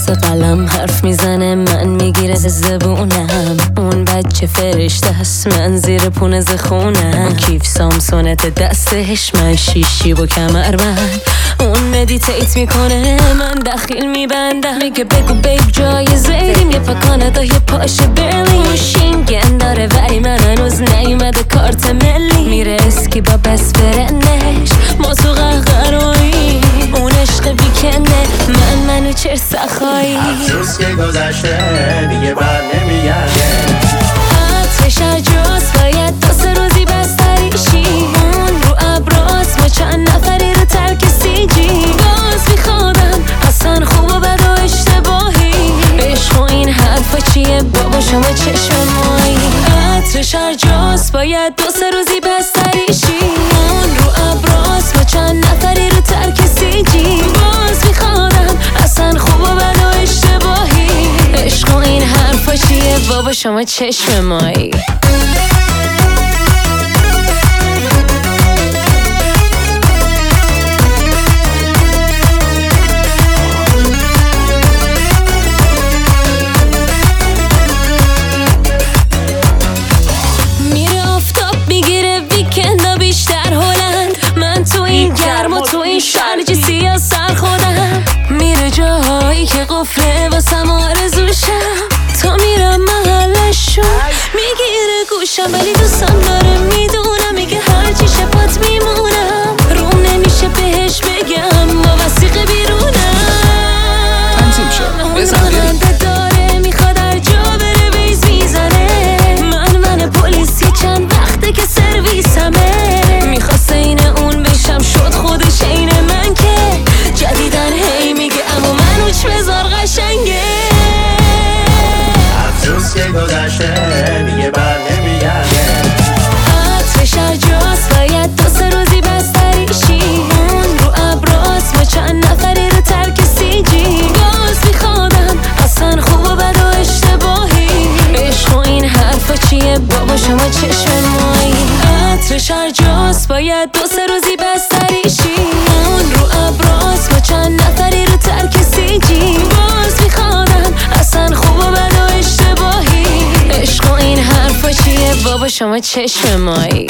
دست قلم حرف میزنه، من میگیره زبونم. اون بچه فرشته است، من زیر پونز خونم. کیف سامسونت دستش، من شیشی و کمربند. اون مدیتیت میکنه، من دخیل میبندم. میگه بگو بیب جای زیریم، یه پا کانادا یه پاش برلین. اون شینگن داره ولی من هنوز نیومده کارت ملی. میره اسکی با بس فرندش، ما تو قهقرایی. اون عشق ویکنده، منو چر سخایی. افسوس که گذشته دیگه بر نمیگرده. عطرش عجاست، باید 2 روزی بستریشی. اون رو ابراز، ما چند نفری رو ترک سیجی. باز میخوادم اصلا خوب و بد و اشتباهی. عشق و این حرفا چیه بابا شما چشم مایی. عطرش عجاست، باید 2 روزی بستریشی. اون رو ابراز، ما چند نفری رو ترک سیجی. باز میخوادم اصلا خوب و بد و اشتباهی. عشق و این حرفا چیه بابا شما چشم مایی. میره آفتاب میگیره ویکندا بیشتر هلند. من تو این گرم و تو این شرجی سیاه سر خودم. میره جاهایی که قفله واسم آرزوشم. تا میرم محلشون میگیره گوشم، ولی دوستم داره میدونم. میگه هرچی شفات میمونم. روم نمیشه بهش بگم با وثیقه بیرونم. تنظیم شد بزن بریم. داره میخواد هر جا بره ویز میزنه. من پلیس یه چند وقته که سرویسمه. میخواست این اون بشم، شد خودش این من که جدیدن هی میگه اما منو چه بذار قشنگه. افسوس که گذشته دیگه بر نمیگرده. عطرش عجاست، باید 2 روزی بستریشی. اون رو ابراز، ما چند نفری رو ترک سیجی. باز میخوادم اصلا خوب و بد و اشتباهی. عشق و این حرفا چیه بابا شما چشم مایی. عطرش عجاست، باید 2 روزی بستریشی. اون رو ابراز، ما چند نفری رو ترک سیجی. باز میخوادم اصلا خوب و بد و اشتباهی. عشق و این حرفا چیه بابا شما چشم مایی.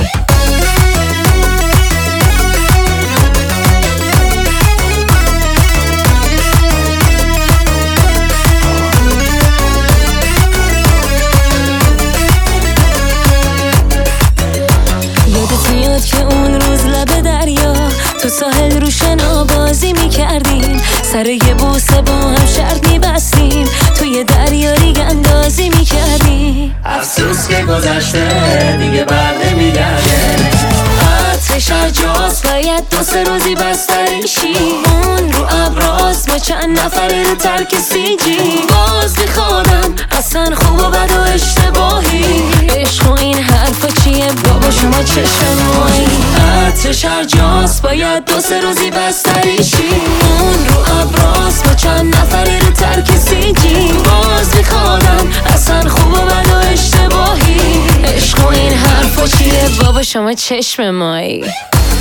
یادت میاد که اون روز لب دریا تو ساحل روشنا بازی میکردیم. سر یه بوسه با هم شرط میبستیم، توی دریا ریگ اندازی میکردیم. افسوس که گذشته دیگه بر نمیگرده. عطرش عجاست، باید 2 روزی بستریشی. اون رو ابراز، ما چند نفری رو ترک سیجی. باز میخوادم اصلا خوب و بد و اشتباهی. عشق و این حرفا چیه بابا شما چشم مایی. عطرش عجاست، باید 2 روزی بستریشی. اون رو ابراز، ما چند نفری رو ترک سیجی. باز میخوادم اصلا خوب و بد و اشتباهی. عشق و این حرفا چیه بابا شما چشم مایی.